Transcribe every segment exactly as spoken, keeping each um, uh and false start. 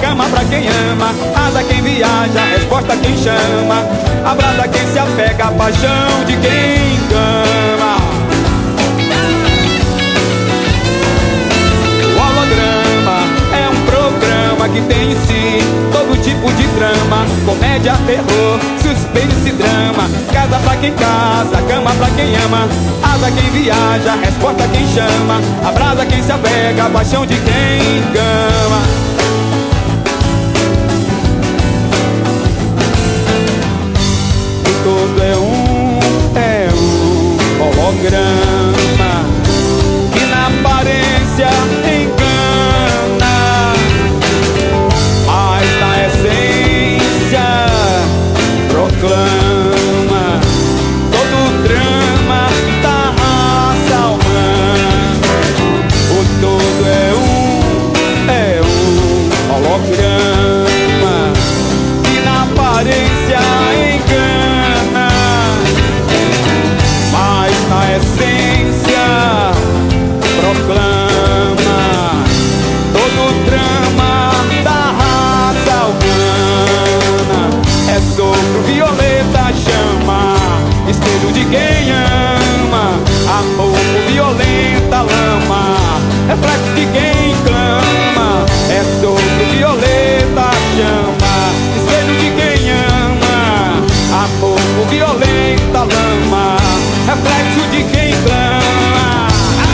cama pra quem ama, asa quem viaja, resposta quem chama, abraça quem se apega, a paixão de quem ama. O holograma é um programa que tem em si todo tipo de trama, comédia, terror, suspense e drama. Casa pra quem casa, cama pra quem ama, asa quem viaja, resposta quem chama, abraça quem se apega, a paixão de quem ama. Todo é um, é um holograma que na aparência engana, mas na essência proclama todo o drama da raça humana. O todo é um, é um holograma que na aparência engana, na essência proclama todo o drama da raça humana. É sopro, violeta, chama, espelho de quem ama, amor, violenta lama, reflexo de quem clama. É sopro, violeta, chama, espelho de quem ama, amor, violenta lama, reflexo de quem clama.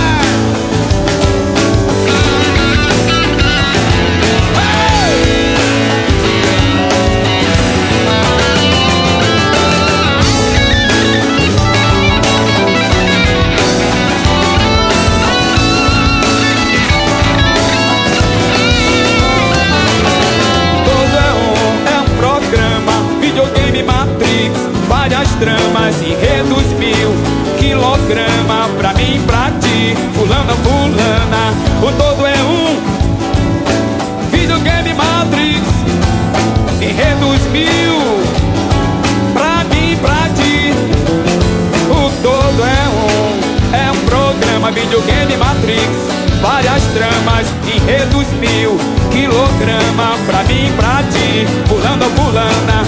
Todo é um, é um programa, videogame Matrix, várias tramas, enredos mil, quilograma pra mim, pra ti, fulana, fulana. O todo é um videogame Matrix, enredos mil, pra mim, pra ti. O todo é um, é um programa, videogame Matrix, várias tramas, enredos mil, quilograma pra mim, pra ti, fulana, fulana.